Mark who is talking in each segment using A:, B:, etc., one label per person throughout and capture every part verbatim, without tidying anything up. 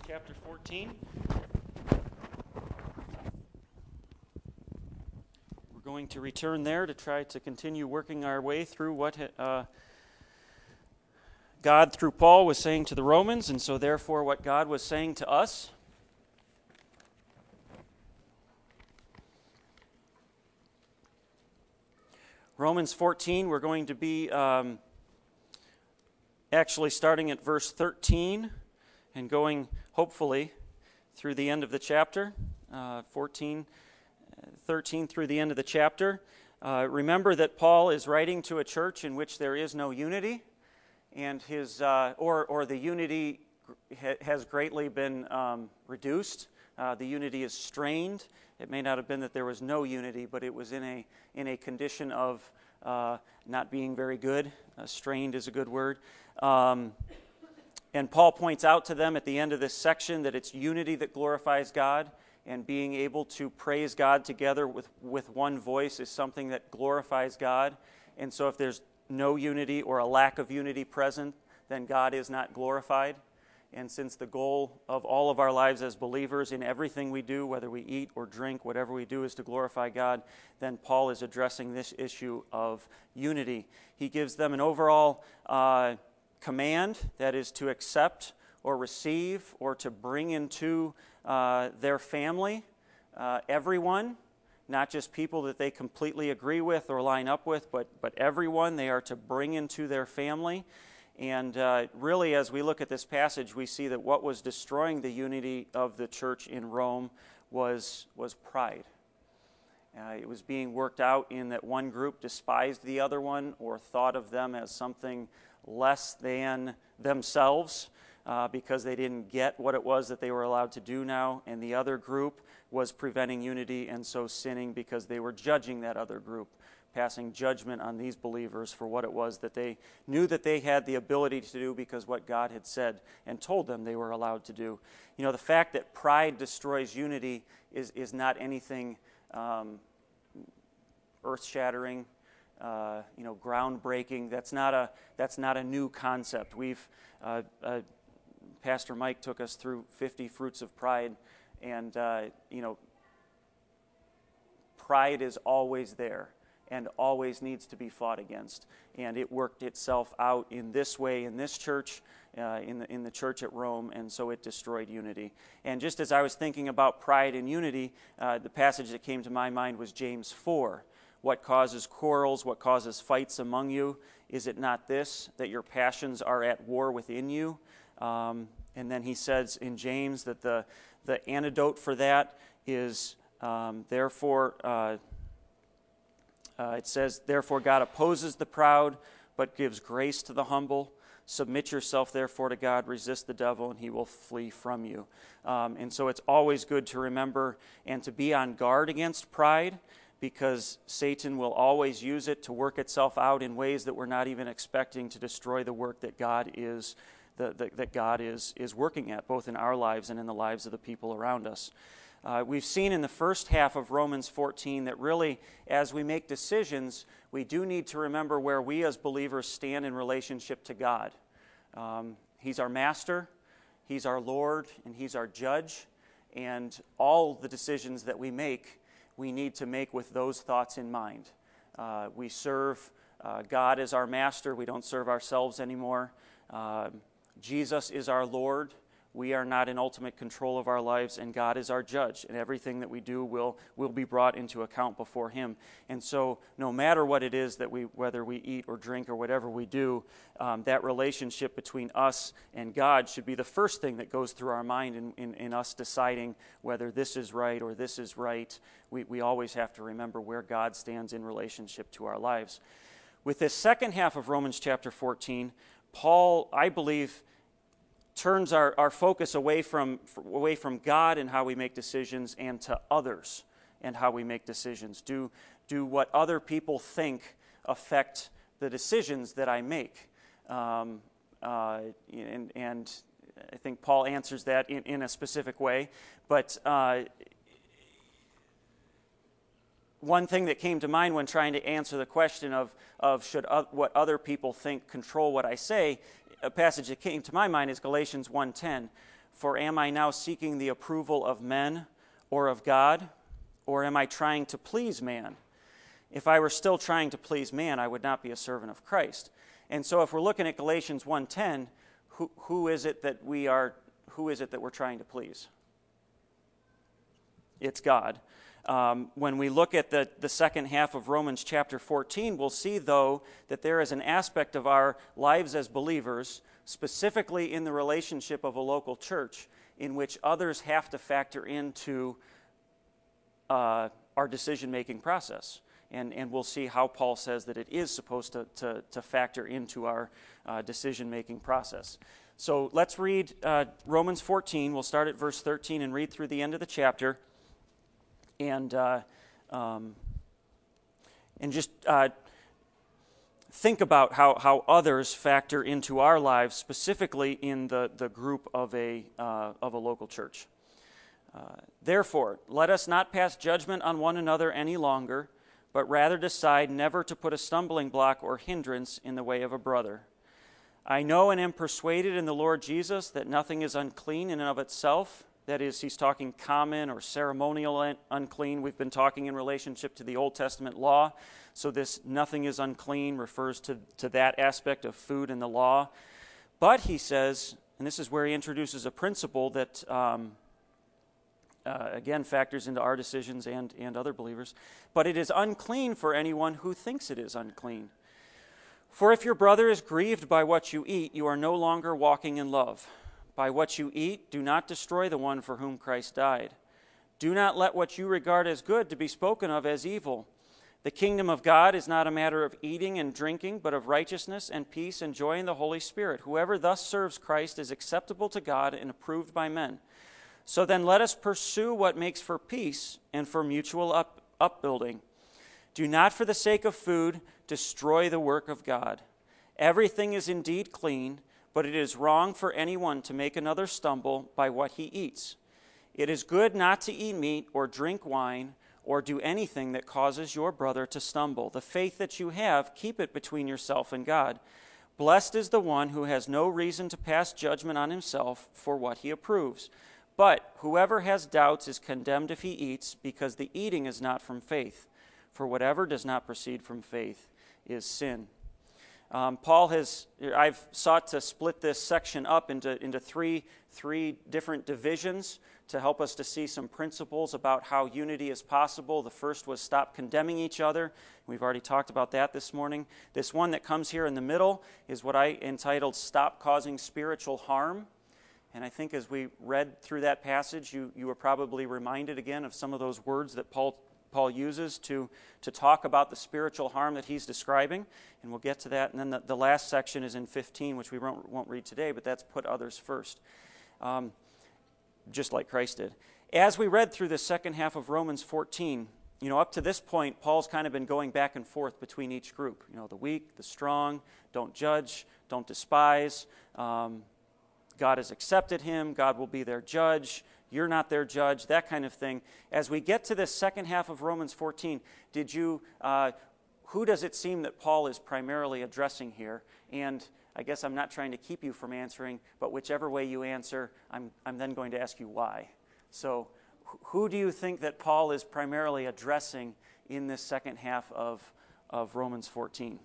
A: chapter fourteen. We're going to return there to try to continue working our way through what uh, God, through Paul, was saying to the Romans, and so therefore what God was saying to us. Romans fourteen, we're going to be um, actually starting at verse thirteen and going, hopefully, through the end of the chapter, uh, fourteen, thirteen through the end of the chapter. Uh, remember that Paul is writing to a church in which there is no unity, and his uh, or or the unity ha- has greatly been um, reduced. Uh, the unity is strained. It may not have been that there was no unity, but it was in a in a condition of uh, not being very good. Uh, strained is a good word. Um, and Paul points out to them at the end of this section that it's unity that glorifies God, and being able to praise God together with, with one voice is something that glorifies God. And so if there's no unity or a lack of unity present, then God is not glorified. And since the goal of all of our lives as believers in everything we do, whether we eat or drink, whatever we do is to glorify God, then Paul is addressing this issue of unity. He gives them an overall uh, command, that is to accept or receive or to bring into uh, their family uh, everyone, not just people that they completely agree with or line up with, but, but everyone they are to bring into their family. And uh, really, as we look at this passage, we see that what was destroying the unity of the church in Rome was, was pride. Uh, it was being worked out in that one group despised the other one or thought of them as something less than themselves uh, because they didn't get what it was that they were allowed to do now, and the other group was preventing unity and so sinning because they were judging that other group, passing judgment on these believers for what it was that they knew that they had the ability to do because what God had said and told them they were allowed to do. You know, the fact that pride destroys unity is, is not anything um, earth-shattering, uh, you know, groundbreaking. That's not a that's not a new concept. We've uh, uh, Pastor Mike took us through fifty fruits of pride, and uh, you know, pride is always there and always needs to be fought against. And it worked itself out in this way in this church, uh, in the in the church at Rome, and so it destroyed unity. And just as I was thinking about pride and unity, uh, the passage that came to my mind was James four. What causes quarrels, what causes fights among you? Is it not this, that your passions are at war within you? Um, and then he says in James that the, the antidote for that is, um, therefore, uh, uh, it says, therefore God opposes the proud, but gives grace to the humble. Submit yourself, therefore, to God. Resist the devil, and he will flee from you. Um, and so it's always good to remember and to be on guard against pride, because Satan will always use it to work itself out in ways that we're not even expecting to destroy the work that God is the, the, that God is is working at, both in our lives and in the lives of the people around us. Uh, we've seen in the first half of Romans fourteen that really, as we make decisions, we do need to remember where we as believers stand in relationship to God. Um, he's our master, He's our Lord, and He's our judge, and all the decisions that we make, we need to make with those thoughts in mind. Uh, we serve uh, God as our master. We don't serve ourselves anymore. Uh, Jesus is our Lord. We are not in ultimate control of our lives, and God is our judge, and everything that we do will, will be brought into account before Him. And so no matter what it is that we, whether we eat or drink or whatever we do, um, that relationship between us and God should be the first thing that goes through our mind in, in, in us deciding whether this is right or this is right. We, we always have to remember where God stands in relationship to our lives. With this second half of Romans chapter fourteen, Paul, I believe, turns our, our focus away from away from God and how we make decisions and to others and how we make decisions. Do, do what other people think affect the decisions that I make? Um, uh, and, and I think Paul answers that in, in a specific way. But uh, one thing that came to mind when trying to answer the question of, of should uh, what other people think control what I say, a passage that came to my mind is Galatians one ten. For am I now seeking the approval of men or of God? Or am I trying to please man? If I were still trying to please man, I would not be a servant of Christ. And so if we're looking at Galatians one ten, who, who is it that we are, who is it that we're trying to please? It's God. Um, when we look at the, the second half of Romans chapter fourteen, we'll see, though, that there is an aspect of our lives as believers, specifically in the relationship of a local church, in which others have to factor into uh, our decision-making process. And, and we'll see how Paul says that it is supposed to, to, to factor into our uh, decision-making process. So let's read uh, Romans fourteen. We'll start at verse thirteen and read through the end of the chapter. And uh, um, and just uh, think about how, how others factor into our lives, specifically in the, the group of a, uh, of a local church. Uh, Therefore, let us not pass judgment on one another any longer, but rather decide never to put a stumbling block or hindrance in the way of a brother. I know and am persuaded in the Lord Jesus that nothing is unclean in and of itself. That is, he's talking common or ceremonial unclean. We've been talking in relationship to the Old Testament law. So this nothing is unclean refers to, to that aspect of food in the law. But he says, and this is where he introduces a principle that, um, uh, again, factors into our decisions and, and other believers. But it is unclean for anyone who thinks it is unclean. For if your brother is grieved by what you eat, you are no longer walking in love. By what you eat, do not destroy the one for whom Christ died. Do not let what you regard as good to be spoken of as evil. The kingdom of God is not a matter of eating and drinking, but of righteousness and peace and joy in the Holy Spirit. Whoever thus serves Christ is acceptable to God and approved by men. So then let us pursue what makes for peace and for mutual up, upbuilding. Do not for the sake of food destroy the work of God. Everything is indeed clean, but it is wrong for anyone to make another stumble by what he eats. It is good not to eat meat or drink wine or do anything that causes your brother to stumble. The faith that you have, keep it between yourself and God. Blessed is the one who has no reason to pass judgment on himself for what he approves. But whoever has doubts is condemned if he eats, because the eating is not from faith. For whatever does not proceed from faith is sin. Um, Paul has, I've sought to split this section up into, into three, three different divisions to help us to see some principles about how unity is possible. The first was stop condemning each other. We've already talked about that this morning. This one that comes here in the middle is what I entitled Stop Causing Spiritual Harm. And I think as we read through that passage, you, you were probably reminded again of some of those words that Paul Paul uses to, to talk about the spiritual harm that he's describing, and we'll get to that. And then the, the last section is in fifteen, which we won't, won't read today, but that's put others first, um, just like Christ did. As we read through the second half of Romans fourteen, you know, up to this point, Paul's kind of been going back and forth between each group. You know, the weak, the strong, don't judge, don't despise. Um, God has accepted him. God will be their judge. You're not their judge, that kind of thing. As we get to this second half of Romans fourteen, did you, uh, who does it seem that Paul is primarily addressing here? And I guess I'm not trying to keep you from answering, but whichever way you answer, I'm, I'm then going to ask you why. So who do you think that Paul is primarily addressing in this second half of, of Romans fourteen?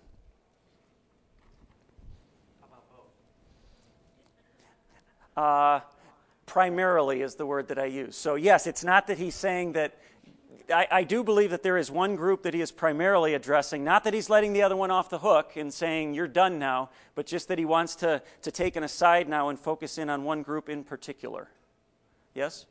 B: How about both?
A: Uh, Primarily is the word that I use. So yes, it's not that he's saying that, I, I do believe that there is one group that he is primarily addressing, not that he's letting the other one off the hook and saying, you're done now, but just that he wants to, to take an aside now and focus in on one group in particular. Yes?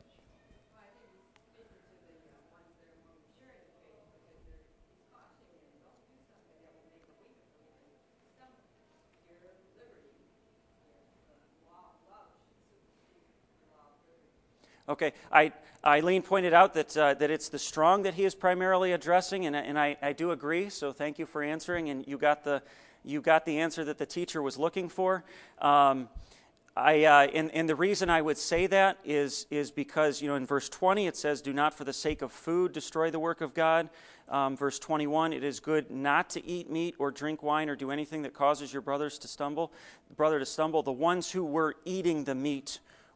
A: Okay, I, Eileen pointed out that uh, that it's the strong that he is primarily addressing, and, and I, I do agree, so thank you for answering, and you got the you got the answer that the teacher was looking for. Um, I uh, and, and the reason I would say that is is because, you know, in verse twenty it says, do not for the sake of food destroy the work of God. Um, verse twenty-one, it is good not to eat meat or drink wine or do anything that causes your brothers to stumble, brother to stumble. The ones who were eating the meat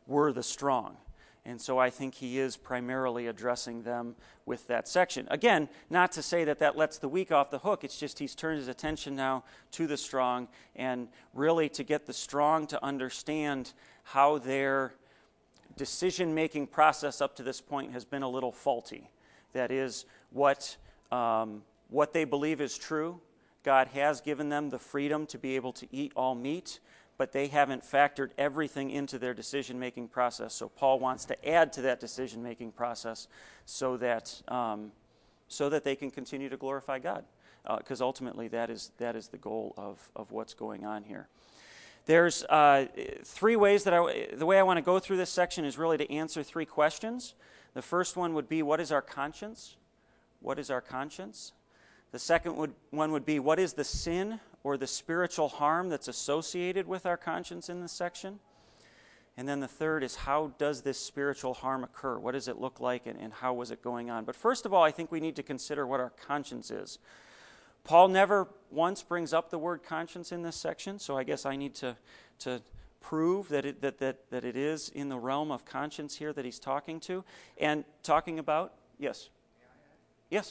A: were the strong. And so I think he is primarily addressing them with that section. Again, not to say that that lets the weak off the hook. It's just he's turned his attention now to the strong, and really to get the strong to understand how their decision-making process up to this point has been a little faulty. That is, what, um, what they believe is true. God has given them the freedom to be able to eat all meat, but they haven't factored everything into their decision-making process. So Paul wants to add to that decision-making process so that um, so that they can continue to glorify God, because uh, ultimately that is that is the goal of of what's going on here. There's uh, three ways that I the way I want to go through this section is really to answer three questions. The first one would be, what is our conscience? What is our conscience? The second would, one would be, what is the sin or the spiritual harm that's associated with our conscience in this section? And then the third is, how does this spiritual harm occur? What does it look like, and, and how was it going on? But first of all, I think we need to consider what our conscience is. Paul never once brings up the word conscience in this section, so I guess I need to, to prove that it, that, that, that it is in the realm of conscience here that he's talking to. And talking about, yes? Yes?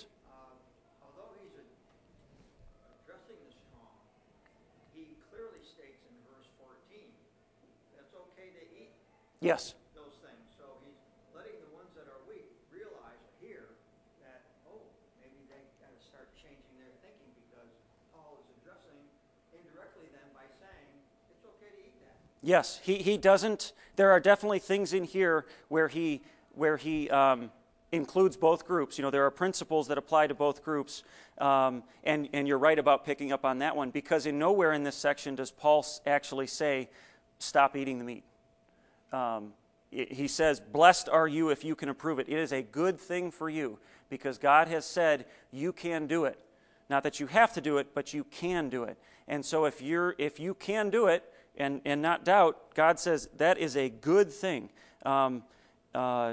A: Yes.
B: Those things. So he's letting the ones that are weak realize here that, oh, maybe they got to start changing their thinking, because Paul is addressing indirectly them by saying it's okay to eat that.
A: Yes, he, he doesn't, there are definitely things in here where he, where he um, includes both groups. You know, there are principles that apply to both groups, um, and, and you're right about picking up on that one, because in nowhere in this section does Paul actually say, stop eating the meat. Um, he says, blessed are you if you can approve it. It is a good thing for you, because God has said you can do it. Not that you have to do it, but you can do it. And so if you're if you can do it and, and not doubt, God says that is a good thing. Um, uh,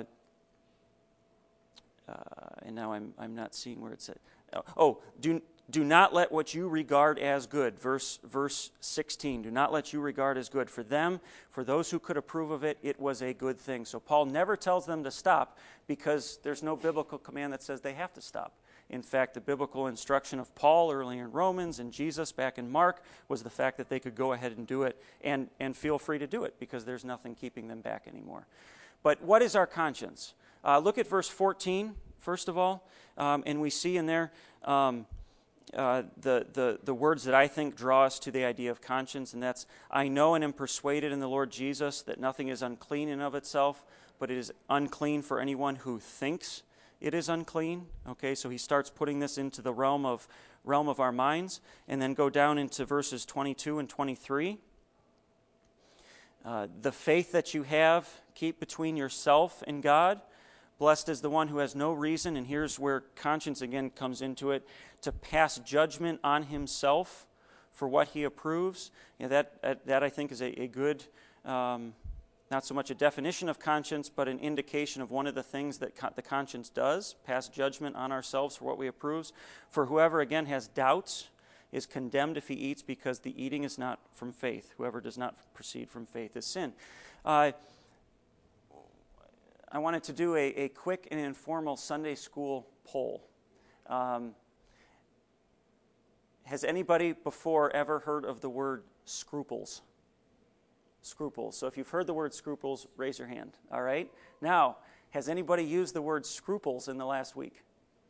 A: uh, and now I'm I'm not seeing where it said. Oh, do Do not let what you regard as good, verse verse sixteen, do not let you regard as good. For them, for those who could approve of it, it was a good thing. So Paul never tells them to stop, because there's no biblical command that says they have to stop. In fact, the biblical instruction of Paul earlier in Romans and Jesus back in Mark was the fact that they could go ahead and do it, and, and feel free to do it, because there's nothing keeping them back anymore. But what is our conscience? Uh, look at verse fourteen, first of all, um, and we see in there... Um, Uh, the, the, the words that I think draw us to the idea of conscience, and that's, I know and am persuaded in the Lord Jesus that nothing is unclean in of itself, but it is unclean for anyone who thinks it is unclean. Okay, so he starts putting this into the realm of realm of our minds, and then go down into verses twenty-two and twenty-three. Uh, the faith that you have, keep between yourself and God. Blessed is the one who has no reason, and here's where conscience again comes into it, to pass judgment on himself for what he approves. You know, that, that I think is a, a good, um, not so much a definition of conscience, but an indication of one of the things that co- the conscience does, pass judgment on ourselves for what we approves. For whoever again has doubts is condemned if he eats, because the eating is not from faith. Whoever does not proceed from faith is sin. Uh, I wanted to do a, a quick and informal Sunday school poll. Um, has anybody before ever heard of the word scruples? Scruples. So if you've heard the word scruples, raise your hand. All right? Now, has anybody used the word scruples in the last week?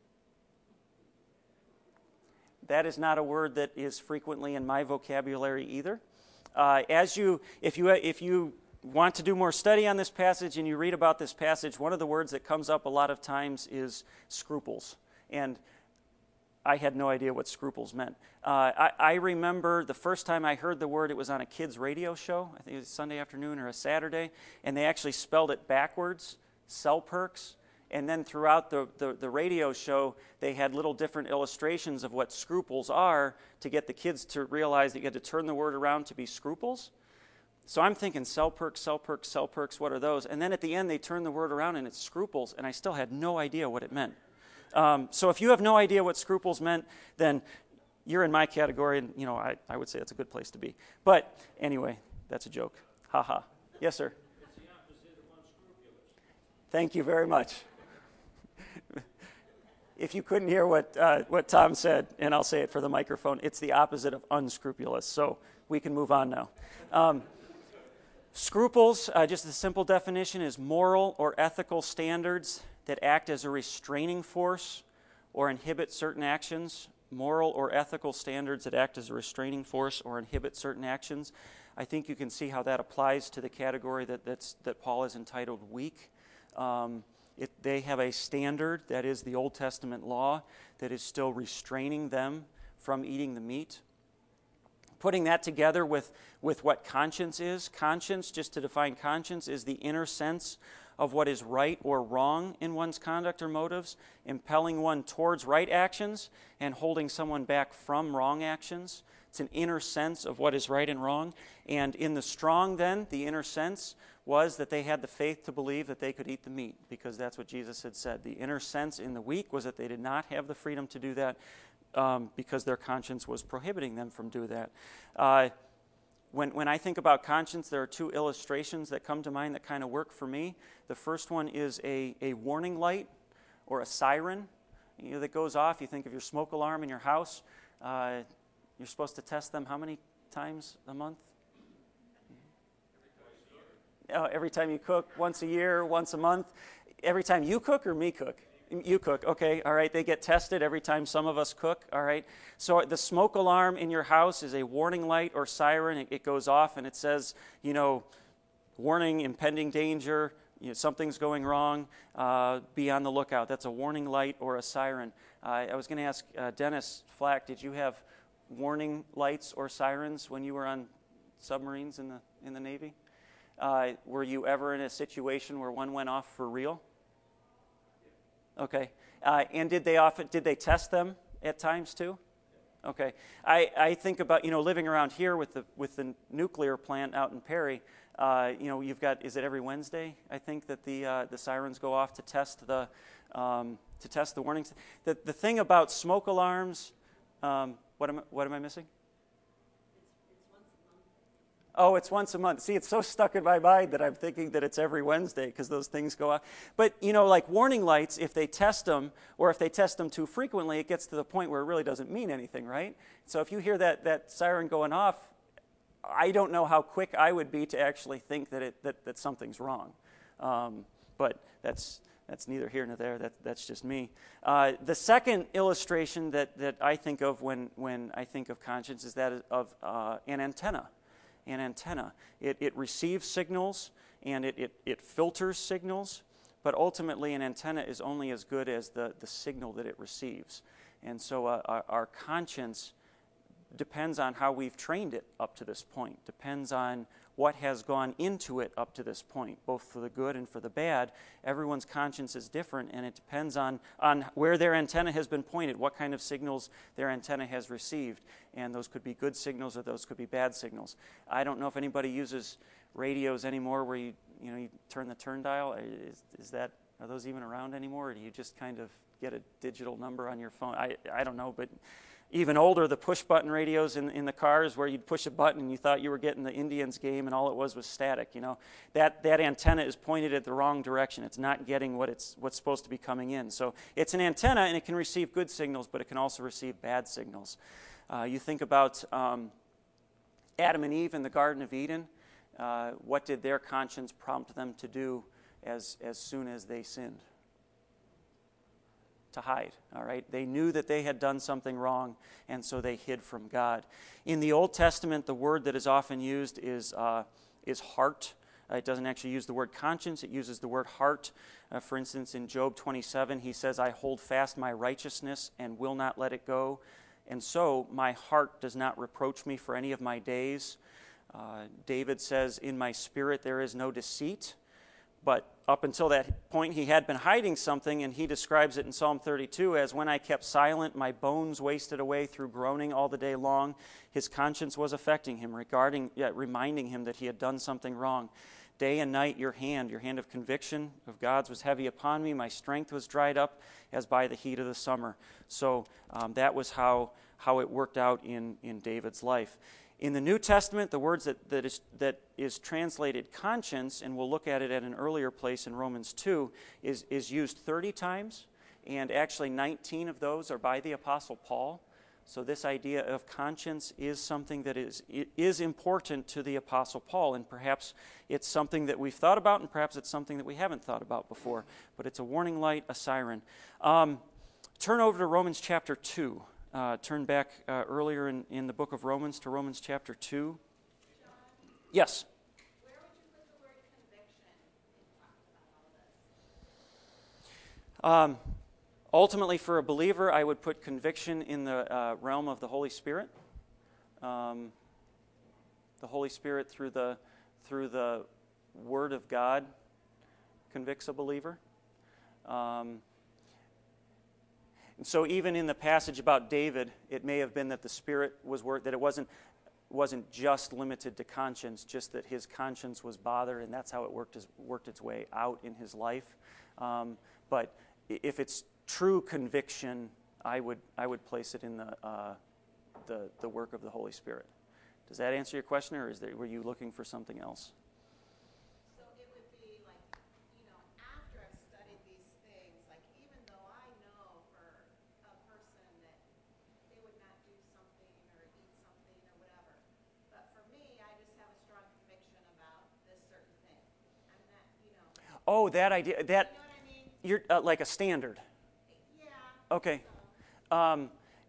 A: That is not a word that is frequently in my vocabulary either. Uh, as you, if you, if you want to do more study on this passage and you read about this passage, one of the words that comes up a lot of times is scruples. And I had no idea what scruples meant. Uh, I, I remember the first time I heard the word, it was on a kids' radio show. I think it was Sunday afternoon or a Saturday. And they actually spelled it backwards, Selperks. And then throughout the, the, the radio show, they had little different illustrations of what scruples are to get the kids to realize that you had to turn the word around to be scruples. So I'm thinking Selperks, Selperks, Selperks, what are those? And then at the end, they turn the word around and it's scruples, and I still had no idea what it meant. Um, so if you have no idea what scruples meant, then you're in my category, and you know I, I would say it's a good place to be. But anyway, that's a joke. Ha ha. Yes, sir.
C: It's the opposite
A: Thank you very much. If you couldn't hear what uh, what Tom said, and I'll say it for the microphone, it's the opposite of unscrupulous. So we can move on now. Um, scruples, uh, just the simple definition, is moral or ethical standards that act as a restraining force or inhibit certain actions. Moral or ethical standards that act as a restraining force or inhibit certain actions. I think you can see how that applies to the category that that's, that Paul has entitled weak. Um, it, they have a standard, that is the Old Testament law, that is still restraining them from eating the meat. Putting that together with, with what conscience is. Conscience, just to define conscience, is the inner sense of what is right or wrong in one's conduct or motives, impelling one towards right actions and holding someone back from wrong actions. It's an inner sense of what is right and wrong. And in the strong then, the inner sense was that they had the faith to believe that they could eat the meat, because that's what Jesus had said. The inner sense in the weak was that they did not have the freedom to do that um, because their conscience was prohibiting them from doing that. Uh, When, when I think about conscience, there are two illustrations that come to mind that kind of work for me. The first one is a, a warning light or a siren, you know, that goes off. You think of your smoke alarm in your house. Uh, you're supposed to test them how many times a month? Oh, every time you cook, once a year, once a month. Every time you cook or me cook? You cook, okay, all right. They get tested every time some of us cook, all right. So the smoke alarm in your house is a warning light or siren. It, it goes off and it says, you know, warning, impending danger, you know, something's going wrong, uh, be on the lookout. That's a warning light or a siren. Uh, I was going to ask uh, Dennis Flack, did you have warning lights or sirens when you were on submarines in the in the Navy? Uh, were you ever in a situation where one went off for real? Okay, uh, and did they often did they test them at times too? Okay, I, I think about, you know, living around here with the with the nuclear plant out in Perry. Uh, you know, you've got, is it every Wednesday? I think that the uh, the sirens go off to test the um, to test the warnings. The the thing about smoke alarms, um, what am I, what am I missing? Oh, it's once a month. See, it's so stuck in my mind that I'm thinking that it's every Wednesday because those things go off. But, you know, like warning lights, if they test them or if they test them too frequently, it gets to the point where it really doesn't mean anything, right? So if you hear that, that siren going off, I don't know how quick I would be to actually think that it that, that something's wrong. Um, but that's that's neither here nor there. That, that's just me. Uh, the second illustration that, that I think of when, when I think of conscience is that of uh, an antenna. An antenna. It, it receives signals and it, it, it filters signals, but ultimately an antenna is only as good as the, the signal that it receives. And so uh, our, our conscience depends on how we've trained it up to this point, depends on what has gone into it up to this point, both for the good and for the bad. Everyone's conscience is different, and it depends on, on where their antenna has been pointed, what kind of signals their antenna has received. And those could be good signals or those could be bad signals. I don't know if anybody uses radios anymore where you, you know, you turn the turn dial. Is, is that, are those even around anymore, or do you just kind of get a digital number on your phone? I, I don't know, but even older, the push-button radios in, in the cars where you'd push a button and you thought you were getting the Indians game and all it was was static, you know. That that antenna is pointed at the wrong direction. It's not getting what it's what's supposed to be coming in. So it's an antenna and it can receive good signals, but it can also receive bad signals. Uh, you think about um, Adam and Eve in the Garden of Eden. Uh, what did their conscience prompt them to do as as soon as they sinned? To hide, all right? They knew that they had done something wrong, and so they hid from God. In the Old Testament, the word that is often used is uh, is heart. Uh, it doesn't actually use the word conscience. It uses the word heart. Uh, for instance, in Job twenty-seven, he says, I hold fast my righteousness and will not let it go. And so my heart does not reproach me for any of my days. Uh, David says, in my spirit there is no deceit. But up until that point, he had been hiding something, and he describes it in Psalm thirty-two as, when I kept silent, my bones wasted away through groaning all the day long. His conscience was affecting him, regarding, yeah, reminding him that he had done something wrong. Day and night your hand, your hand of conviction of God's was heavy upon me. My strength was dried up as by the heat of the summer. So um, that was how, how it worked out in, in David's life. In the New Testament, the words that, that, is, that is translated conscience, and we'll look at it at an earlier place in Romans two, is, is used thirty times, and actually nineteen of those are by the Apostle Paul. So this idea of conscience is something that is, is important to the Apostle Paul, and perhaps it's something that we've thought about, and perhaps it's something that we haven't thought about before. But it's a warning light, a siren. Um, turn over to Romans chapter two. Uh, turn back uh, earlier in, in the book of Romans to Romans chapter two.
C: John,
A: Yes?
C: where would you put the word conviction in talking about all this?
A: Um, ultimately, for a believer, I would put conviction in the uh, realm of the Holy Spirit. Um, the Holy Spirit, through the through the Word of God, convicts a believer. Um, and so, even in the passage about David, it may have been that the Spirit was work that it wasn't wasn't just limited to conscience, just that his conscience was bothered, and that's how it worked his, worked its way out in his life. Um, but if it's true conviction, I would I would place it in the uh, the the work of the Holy Spirit. Does that answer your question, or is there, were you looking for something else?
C: So it would be like, you know, after I've studied these things, like even though I know for a person that they would not do something or eat something or whatever, but for me, I just have a strong conviction about this certain thing. I'm not, you know,
A: Oh, that idea, that
C: you know what I mean?
A: you're uh, like a standard.
C: Yeah.
A: Okay.
C: So,
A: Um,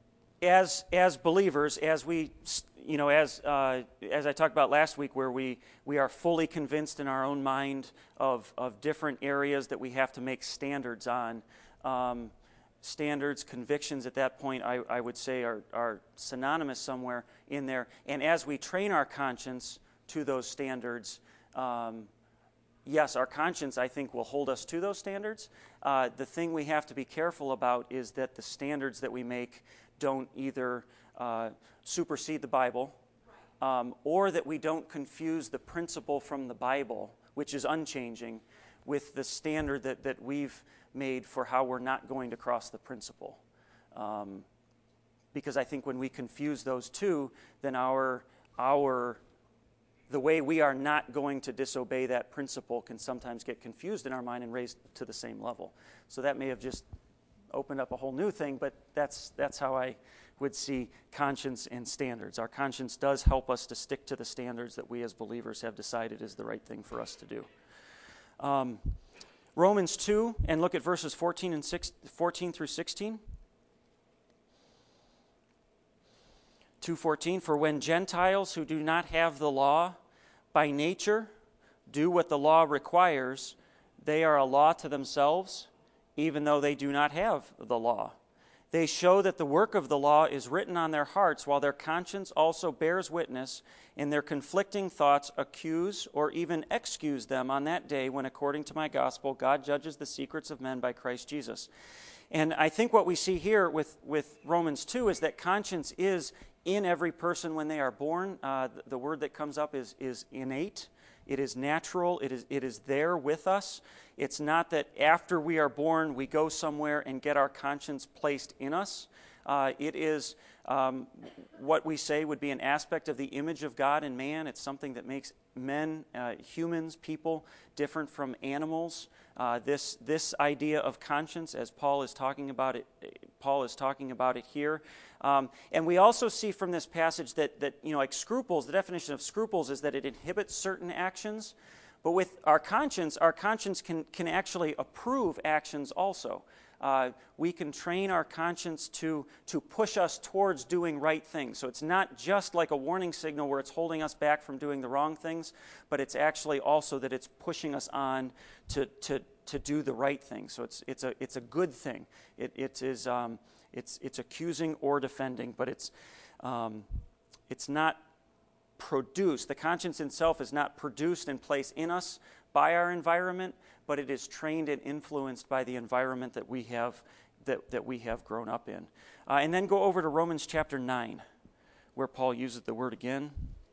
A: as as believers, as we, you know, as uh, as I talked about last week, where we we are fully convinced in our own mind of of different areas that we have to make standards on. Um, standards, convictions at that point, I, I would say, are are synonymous somewhere in there. And as we train our conscience to those standards, um, yes, our conscience, I think, will hold us to those standards. Uh, the thing we have to be careful about is that the standards that we make don't either uh, supersede the Bible, um, or that we don't confuse the principle from the Bible, which is unchanging, with the standard that, that we've made for how we're not going to cross the principle. Um, because I think when we confuse those two, then our our the way we are not going to disobey that principle can sometimes get confused in our mind and raised to the same level. So that may have just opened up a whole new thing, but that's that's how I would see conscience and standards. Our conscience does help us to stick to the standards that we as believers have decided is the right thing for us to do. Um, Romans two, and look at verses fourteen and six, fourteen through sixteen. two fourteen, for when Gentiles who do not have the law by nature do what the law requires, they are a law to themselves, even though they do not have the law. They show that the work of the law is written on their hearts, while their conscience also bears witness, and their conflicting thoughts accuse or even excuse them on that day when, according to my gospel, God judges the secrets of men by Christ Jesus. And I think what we see here with, with Romans two is that conscience is in every person when they are born. Uh, the, the word that comes up is, is innate. It is natural. It is, it is there with us. It's not that after we are born, we go somewhere and get our conscience placed in us. Uh, it is um, what we say would be an aspect of the image of God in man. It's something that makes men, uh, humans, people, different from animals. Uh, this this idea of conscience, as Paul is talking about it, Paul is talking about it here. Um, and we also see from this passage that that you know, like scruples, the definition of scruples is that it inhibits certain actions. But with our conscience, our conscience can can actually approve actions also. Uh, we can train our conscience to, to push us towards doing right things. So it's not just like a warning signal where it's holding us back from doing the wrong things, but it's actually also that it's pushing us on to, to, to do the right thing. So it's, it's, a, it's a good thing. It, it is, um, it's, it's accusing or defending, but it's, um, it's not produced. The conscience itself is not produced and placed in us by our environment, but it is trained and influenced by the environment that we have that, that we have grown up in. Uh, and then go over to Romans chapter nine, where Paul uses the word again.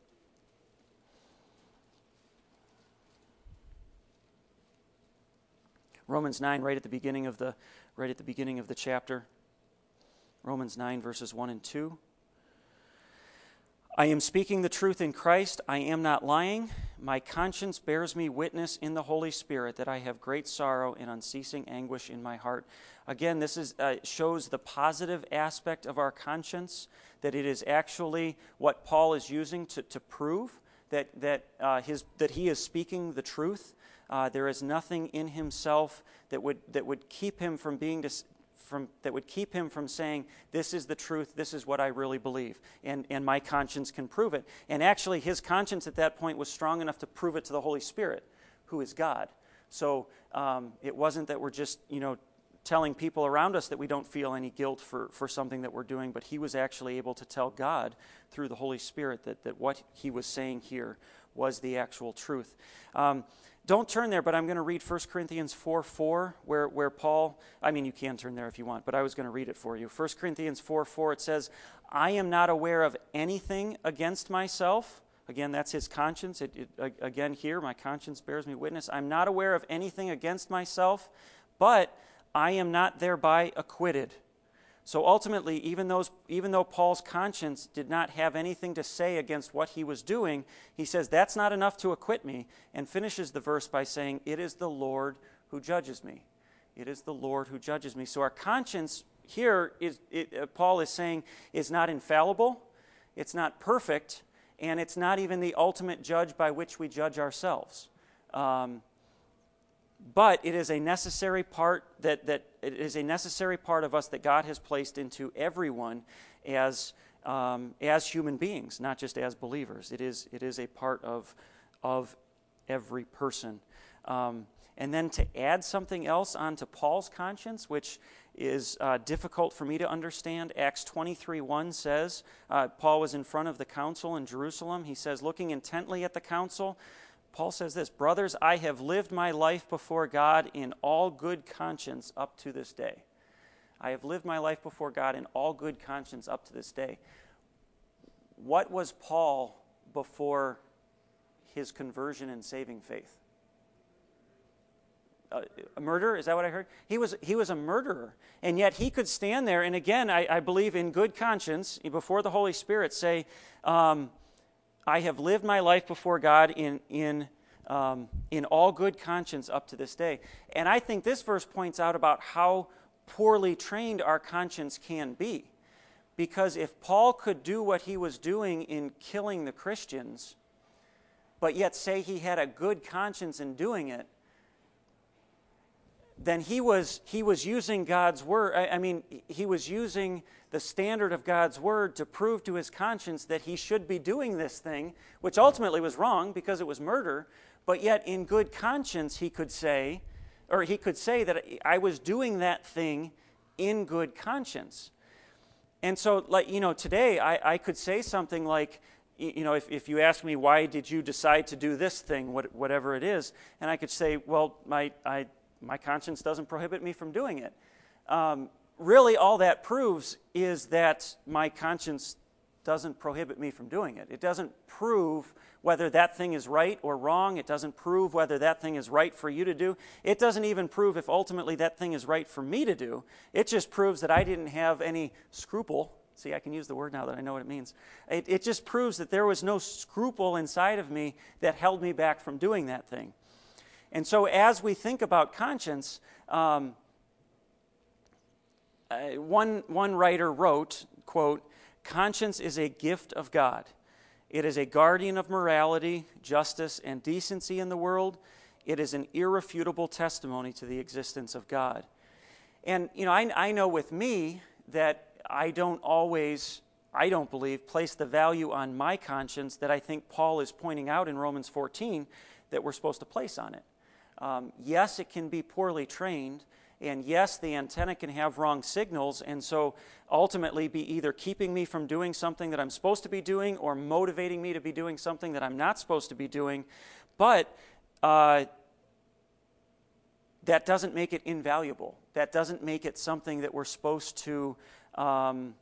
A: Romans nine, right at the beginning of the right at the beginning of the chapter. Romans nine, verses one and two. I am speaking the truth in Christ. I am not lying. My conscience bears me witness in the Holy Spirit that I have great sorrow and unceasing anguish in my heart. Again, this is uh, shows the positive aspect of our conscience, that it is actually what Paul is using to, to prove that that uh, his that he is speaking the truth. Uh, there is nothing in himself that would that would keep him from being dis- from that would keep him from saying, this is the truth, this is what I really believe, and, and my conscience can prove it. And actually, his conscience at that point was strong enough to prove it to the Holy Spirit, who is God. So um, it wasn't that we're just, you know, telling people around us that we don't feel any guilt for, for something that we're doing, but he was actually able to tell God through the Holy Spirit that, that what he was saying here was the actual truth. Um, Don't turn there, but I'm going to read First Corinthians four four, where, where Paul, I mean, you can turn there if you want, but I was going to read it for you. First Corinthians four four, it says, I am not aware of anything against myself. Again, that's his conscience. It, it, again, here, my conscience bears me witness. I'm not aware of anything against myself, but I am not thereby acquitted. So ultimately, even those, even though Paul's conscience did not have anything to say against what he was doing, he says, that's not enough to acquit me, and finishes the verse by saying, it is the Lord who judges me. It is the Lord who judges me. So our conscience here, is it, uh, Paul is saying, is not infallible, it's not perfect, and it's not even the ultimate judge by which we judge ourselves. Um, But it is a necessary part that, that it is a necessary part of us that God has placed into everyone as um, as human beings, not just as believers. It is it is a part of of every person. Um, and then to add something else onto Paul's conscience, which is uh, difficult for me to understand. Acts twenty-three one says, uh, Paul was in front of the council in Jerusalem. He says, looking intently at the council, Paul says this, brothers, I have lived my life before God in all good conscience up to this day. I have lived my life before God in all good conscience up to this day. What was Paul before his conversion and saving faith? Uh, a murderer? Is that what I heard? He was he was a murderer. And yet he could stand there and again, I, I believe in good conscience, before the Holy Spirit, say, um, I have lived my life before God in in um, in all good conscience up to this day. And I think this verse points out about how poorly trained our conscience can be. Because if Paul could do what he was doing in killing the Christians, but yet say he had a good conscience in doing it, then he was he was using God's word. I, I mean, he was using the standard of God's word to prove to his conscience that he should be doing this thing, which ultimately was wrong because it was murder. But yet, in good conscience, he could say, or he could say that I was doing that thing in good conscience. And so, like you know, today I, I could say something like, you know, if, if you ask me why did you decide to do this thing, what, whatever it is, and I could say, well, my I. My conscience doesn't prohibit me from doing it. Um, really, all that proves is that my conscience doesn't prohibit me from doing it. It doesn't prove whether that thing is right or wrong. It doesn't prove whether that thing is right for you to do. It doesn't even prove if ultimately that thing is right for me to do. It just proves that I didn't have any scruple. See, I can use the word now that I know what it means. It, it just proves that there was no scruple inside of me that held me back from doing that thing. And so as we think about conscience, um, uh, one, one writer wrote, quote, conscience is a gift of God. It is a guardian of morality, justice, and decency in the world. It is an irrefutable testimony to the existence of God. And, you know, I, I know with me that I don't always, I don't believe, place the value on my conscience that I think Paul is pointing out in Romans fourteen that we're supposed to place on it. Um, yes, it can be poorly trained, and yes, the antenna can have wrong signals, and so ultimately be either keeping me from doing something that I'm supposed to be doing or motivating me to be doing something that I'm not supposed to be doing, but uh, that doesn't make it invaluable. That doesn't make it something that we're supposed to um,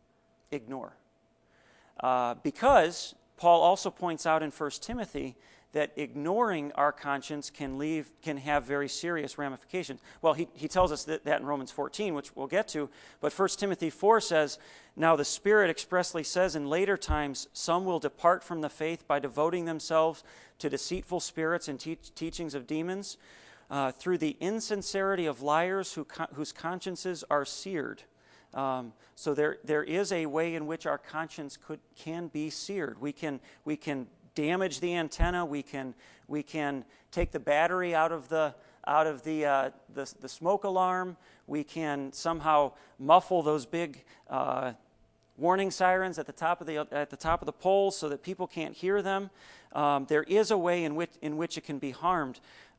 A: ignore. Uh, because Paul also points out in First Timothy that ignoring our conscience can leave can have very serious ramifications. Well, he, he tells us that, that in Romans fourteen, which we'll get to, but First Timothy four says, "Now the Spirit expressly says in later times, some will depart from the faith by devoting themselves to deceitful spirits and teach, teachings of demons, uh, through the insincerity of liars who con- whose consciences are seared." Um, so there there is a way in which our conscience could can be seared. We can we can damage the antenna. We can we can take the battery out of the out of the uh, the, the smoke alarm. We can somehow muffle those big uh, warning sirens at the top of the at the top of the poles so that people can't hear them. Um, there is a way in which in which it can be harmed.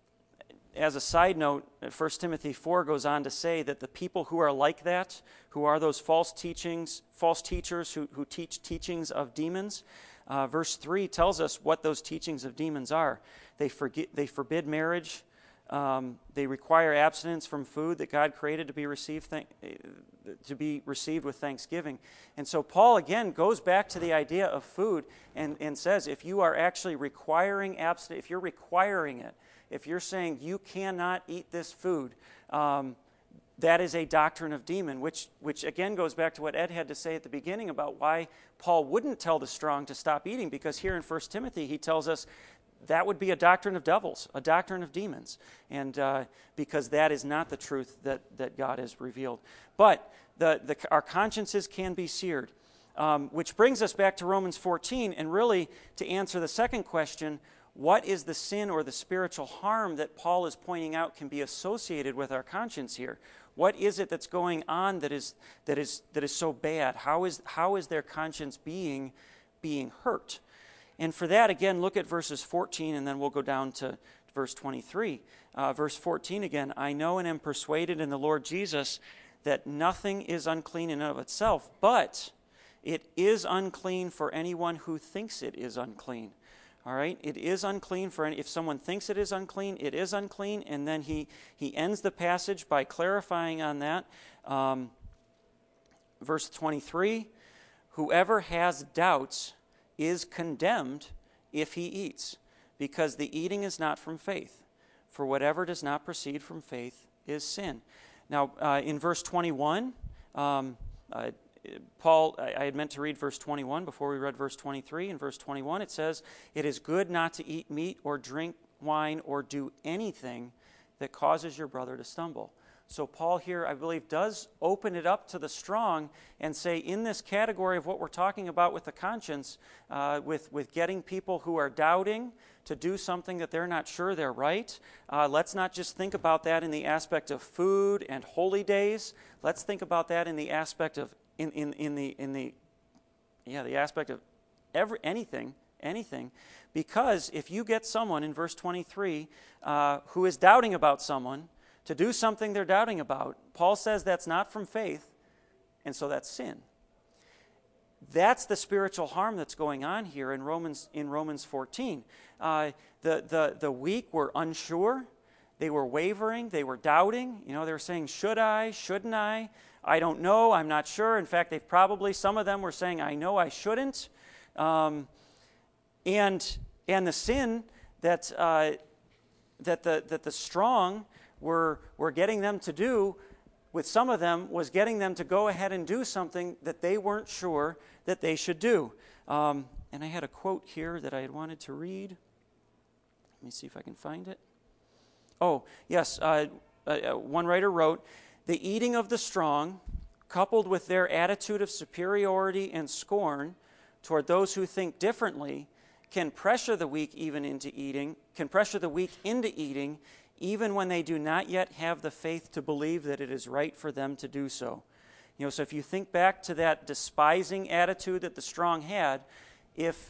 A: As a side note, First Timothy four goes on to say that the people who are like that, who are those false teachings, false teachers who, who teach teachings of demons, uh, verse three tells us what those teachings of demons are. They forget, they forbid marriage. Um, they require abstinence from food that God created to be received th- to be received with thanksgiving. And so Paul again goes back to the idea of food and, and says, if you are actually requiring abstinence, if you're requiring it, if you're saying you cannot eat this food, um, that is a doctrine of demon, which, which again goes back to what Ed had to say at the beginning about why Paul wouldn't tell the strong to stop eating, because here in First Timothy he tells us that would be a doctrine of devils, a doctrine of demons, and uh, because that is not the truth that, that God has revealed. But the, the, our consciences can be seared, um, which brings us back to Romans fourteen, and really to answer the second question, what is the sin or the spiritual harm that Paul is pointing out can be associated with our conscience here? What is it that's going on that is that is that is so bad? How is how is their conscience being being hurt? And for that, again, look at verses fourteen, and then we'll go down to verse twenty-three. Uh, verse fourteen again, "I know and am persuaded in the Lord Jesus that nothing is unclean in and of itself, but it is unclean for anyone who thinks it is unclean." All right, it is unclean for any, if someone thinks it is unclean, it is unclean. And then he, he ends the passage by clarifying on that. Um, verse twenty-three, "Whoever has doubts is condemned if he eats, because the eating is not from faith. For whatever does not proceed from faith is sin." Now, uh, in verse twenty-one, um, uh, Paul, I had meant to read verse twenty-one before we read verse twenty-three. In verse twenty-one it says, "It is good not to eat meat or drink wine or do anything that causes your brother to stumble." So Paul here, I believe, does open it up to the strong and say, in this category of what we're talking about with the conscience, uh, with, with getting people who are doubting to do something that they're not sure they're right, uh, let's not just think about that in the aspect of food and holy days. Let's think about that in the aspect of In, in, in the in the yeah the aspect of every anything anything, because if you get someone in verse twenty-three uh, who is doubting about someone to do something they're doubting about, Paul says that's not from faith, and so that's sin. That's the spiritual harm that's going on here in Romans in Romans fourteen. Uh, the the the weak were unsure, they were wavering, they were doubting. You know, they were saying, "Should I? Shouldn't I? I don't know, I'm not sure." In fact, they've probably, some of them were saying, "I know I shouldn't." Um, and and the sin that uh, that the that the strong were were getting them to do, with some of them, was getting them to go ahead and do something that they weren't sure that they should do. Um, and I had a quote here that I had wanted to read. Let me see if I can find it. Oh, yes, uh, uh, one writer wrote, "The eating of the strong, coupled with their attitude of superiority and scorn toward those who think differently, can pressure the weak even into eating, can pressure the weak into eating, even when they do not yet have the faith to believe that it is right for them to do so." You know, so if you think back to that despising attitude that the strong had, if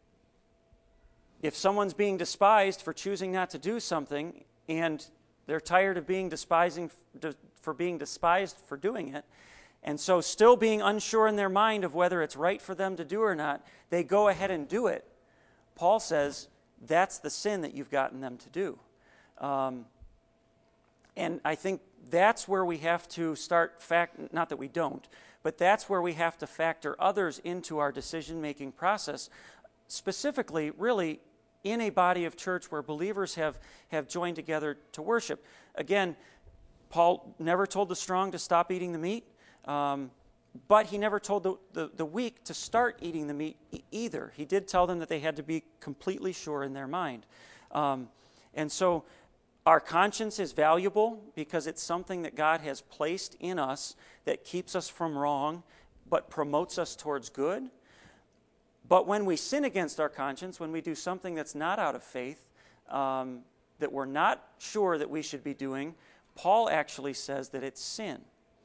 A: if someone's being despised for choosing not to do something, and they're tired of being despising for being despised for doing it, and so still being unsure in their mind of whether it's right for them to do or not, they go ahead and do it. Paul says that's the sin that you've gotten them to do. Um, and I think that's where we have to start, fact, not that we don't, but that's where we have to factor others into our decision-making process. Specifically, really, in a body of church where believers have, have joined together to worship. Again, Paul never told the strong to stop eating the meat, um, but he never told the, the, the weak to start eating the meat e- either. He did tell them that they had to be completely sure in their mind. Um, and so our conscience is valuable because it's something that God has placed in us that keeps us from wrong, but promotes us towards good. But when we sin against our conscience, when we do something that's not out of faith, um, that we're not sure that we should be doing, Paul actually says that it's sin.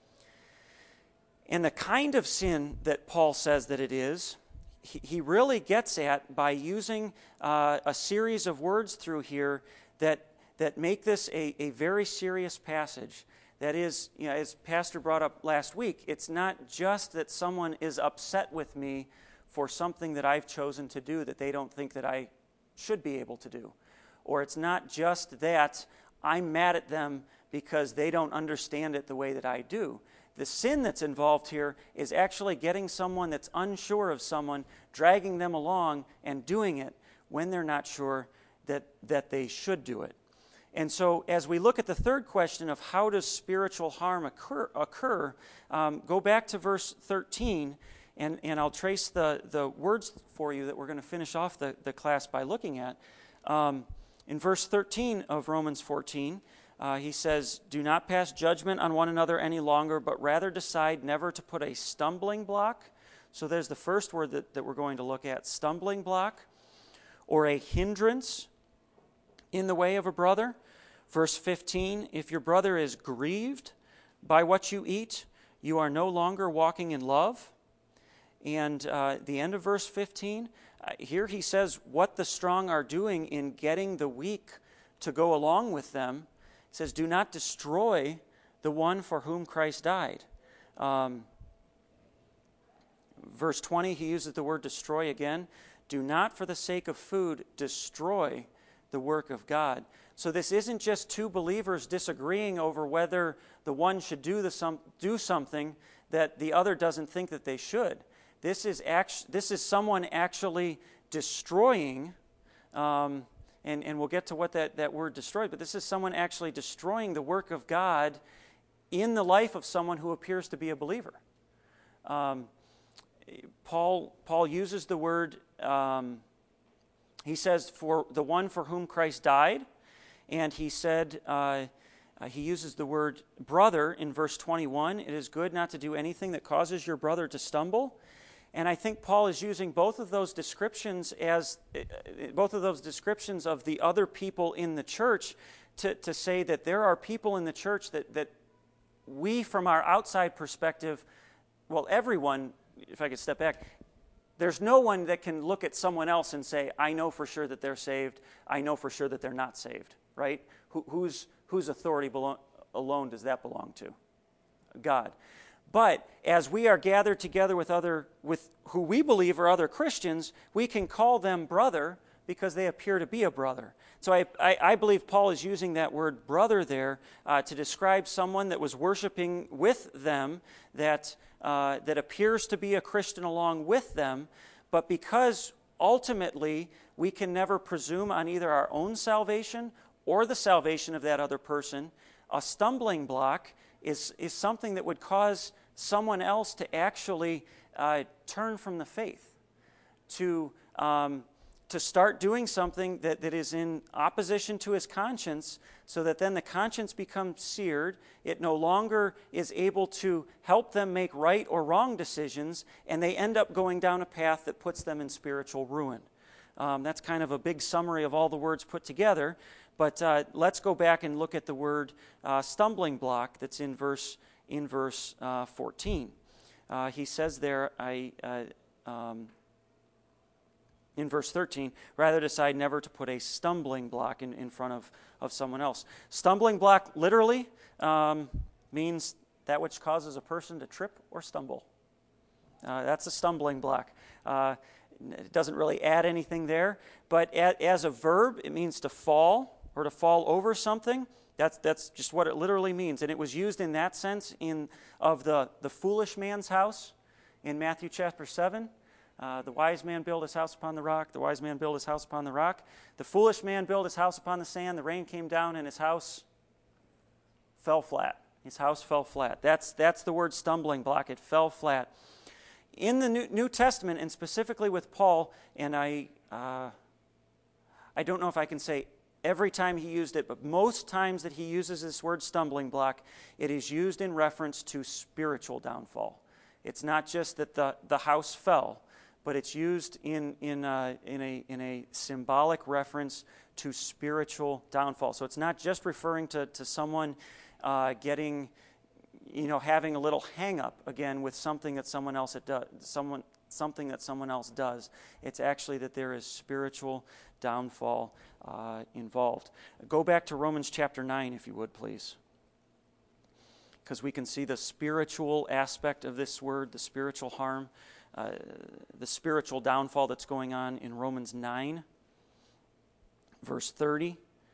A: And the kind of sin that Paul says that it is, he, he really gets at by using uh, a series of words through here that, that make this a, a very serious passage. That is, you know, as Pastor brought up last week, it's not just that someone is upset with me for something that I've chosen to do that they don't think that I should be able to do. Or it's not just that I'm mad at them because they don't understand it the way that I do. The sin that's involved here is actually getting someone that's unsure of someone, dragging them along and doing it when they're not sure that, that they should do it. And so as we look at the third question of how does spiritual harm occur, occur um, go back to verse thirteen, and, and I'll trace the, the words for you that we're going to finish off the, the class by looking at. Um, in verse thirteen of Romans fourteen, uh, he says, "Do not pass judgment on one another any longer, but rather decide never to put a stumbling block." So there's the first word that, that we're going to look at, stumbling block, or a hindrance in the way of a brother. Verse fifteen, "If your brother is grieved by what you eat, you are no longer walking in love." And uh, the end of verse fifteen, uh, here he says what the strong are doing in getting the weak to go along with them. He says, "Do not destroy the one for whom Christ died." Um, verse twenty, he uses the word destroy again. "Do not for the sake of food destroy the work of God." So this isn't just two believers disagreeing over whether the one should do the some, do something that the other doesn't think that they should. This is act, this is someone actually destroying, um, and, and we'll get to what that, that word destroyed, but this is someone actually destroying the work of God in the life of someone who appears to be a believer. Um, Paul, Paul uses the word, um, he says, for the one for whom Christ died, and he said, uh, uh, he uses the word brother in verse twenty-one. "It is good not to do anything that causes your brother to stumble." And I think Paul is using both of those descriptions as, uh, both of those descriptions of the other people in the church to, to say that there are people in the church that, that we, from our outside perspective, well, everyone, if I could step back, there's no one that can look at someone else and say, I know for sure that they're saved, I know for sure that they're not saved, right? Who, whose, whose authority belo- alone does that belong to? God. But as we are gathered together with other, with who we believe are other Christians, we can call them brother because they appear to be a brother. So I, I, I believe Paul is using that word brother there uh, to describe someone that was worshiping with them, that uh, that appears to be a Christian along with them, but because ultimately we can never presume on either our own salvation or the salvation of that other person, a stumbling block is, is something that would cause someone else to actually uh, turn from the faith, to um, to start doing something that, that is in opposition to his conscience, so that then the conscience becomes seared. It no longer is able to help them make right or wrong decisions, and they end up going down a path that puts them in spiritual ruin. Um, that's kind of a big summary of all the words put together, but uh, let's go back and look at the word uh, stumbling block that's in verse in verse uh, fourteen. Uh, he says there, I. Uh, um, In verse thirteen, rather decide never to put a stumbling block in, in front of, of someone else. Stumbling block literally um, means that which causes a person to trip or stumble. Uh, that's a stumbling block. Uh, it doesn't really add anything there, but a, as a verb, it means to fall or to fall over something. That's that's just what it literally means, and it was used in that sense in of the, the foolish man's house in Matthew chapter seven. Uh, the wise man built his house upon the rock. The wise man built his house upon the rock. The foolish man built his house upon the sand. The rain came down and his house fell flat. His house fell flat. That's, that's the word stumbling block. It fell flat. In the New, New Testament, and specifically with Paul, and I, uh, I don't know if I can say every time he used it, but most times that he uses this word stumbling block, it is used in reference to spiritual downfall. It's not just that the, the house fell, but it's used in, in, uh, in, a, in a symbolic reference to spiritual downfall. So it's not just referring to, to someone uh, getting, you know, having a little hang-up, again, with something that someone else it does, someone, something that someone else does. It's actually that there is spiritual downfall uh, involved. Go back to Romans chapter nine, if you would, please, because we can see the spiritual aspect of this word, the spiritual harm, uh, the spiritual downfall that's going on in Romans nine, verse thirty.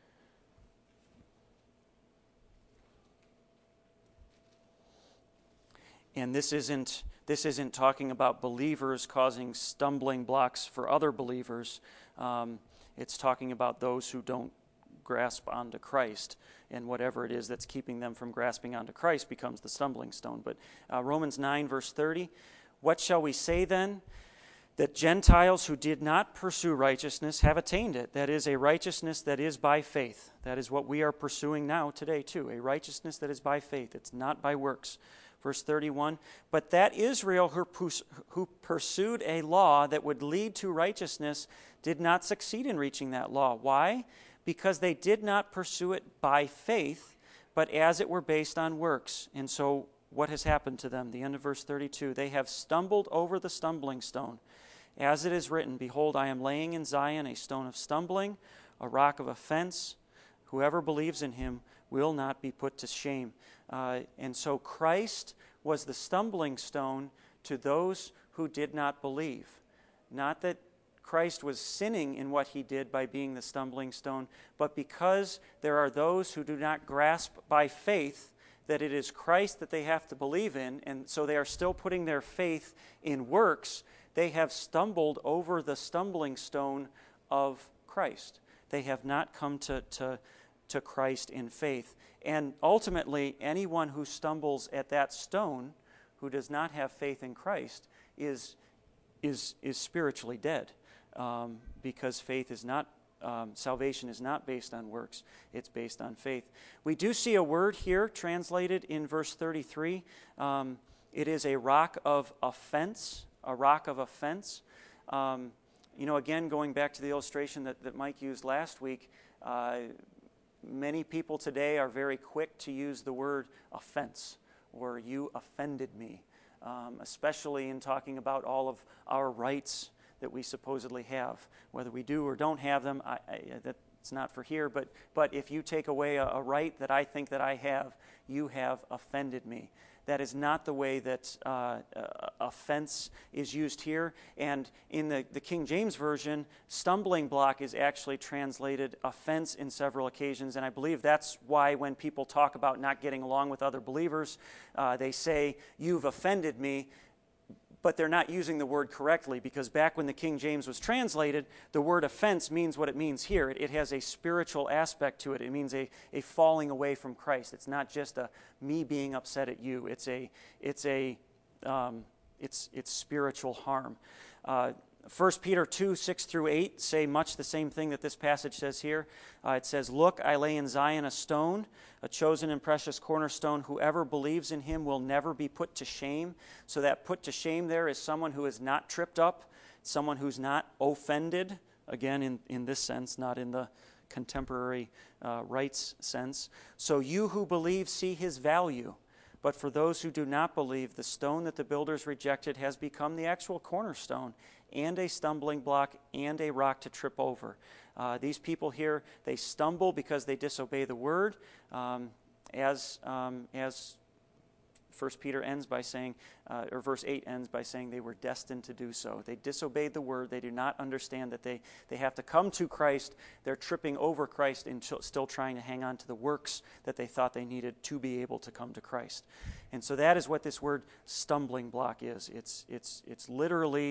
A: And this isn't this isn't talking about believers causing stumbling blocks for other believers. Um, it's talking about those who don't grasp onto Christ, and whatever it is that's keeping them from grasping onto Christ becomes the stumbling stone. But uh, Romans nine, verse thirty, what shall we say then? That Gentiles who did not pursue righteousness have attained it. That is, a righteousness that is by faith. That is what we are pursuing now today too, a righteousness that is by faith. It's not by works. Verse thirty-one, but that Israel who, pus- who pursued a law that would lead to righteousness did not succeed in reaching that law. Why? Because they did not pursue it by faith, but as it were based on works. And so what has happened to them? The end of verse thirty-two, they have stumbled over the stumbling stone. As it is written, behold, I am laying in Zion a stone of stumbling, a rock of offense. Whoever believes in him will not be put to shame. Uh, and so Christ was the stumbling stone to those who did not believe. Not that Christ was sinning in what he did by being the stumbling stone, but because there are those who do not grasp by faith that it is Christ that they have to believe in, and so they are still putting their faith in works, they have stumbled over the stumbling stone of Christ. They have not come to, to, to Christ in faith. And ultimately, anyone who stumbles at that stone, who does not have faith in Christ, is, is, is spiritually dead. Um, because faith is not, um, salvation is not based on works, it's based on faith. We do see a word here translated in verse thirty-three. Um, it is a rock of offense, a rock of offense. Um, you know, again, going back to the illustration that, that Mike used last week, uh, many people today are very quick to use the word offense, or you offended me, um, especially in talking about all of our rights that we supposedly have. Whether we do or don't have them, I, I, that's not for here, but, but if you take away a, a right that I think that I have, you have offended me. That is not the way that uh, uh, offense is used here. And in the, the King James Version, stumbling block is actually translated offense in several occasions. And I believe that's why when people talk about not getting along with other believers, uh, they say, you've offended me. But they're not using the word correctly, because back when the King James was translated, the word offense means what it means here. It, it has a spiritual aspect to it. It means a, a falling away from Christ. It's not just a me being upset at you. It's a it's a um, it's it's spiritual harm. Uh, First Peter two, six through eight say much the same thing that this passage says here. Uh, it says, look, I lay in Zion a stone, a chosen and precious cornerstone. Whoever believes in him will never be put to shame. So that put to shame there is someone who is not tripped up, someone who's not offended, again, in, in this sense, not in the contemporary uh, rights sense. So you who believe see his value. But for those who do not believe, the stone that the builders rejected has become the actual cornerstone, and a stumbling block, and a rock to trip over. Uh, these people here, they stumble because they disobey the word, um, as um, as First Peter ends by saying, uh, or verse eight ends by saying they were destined to do so. They disobeyed the word. They do not understand that they, they have to come to Christ. They're tripping over Christ and ch- still trying to hang on to the works that they thought they needed to be able to come to Christ. And so that is what this word stumbling block is. It's it's it's literally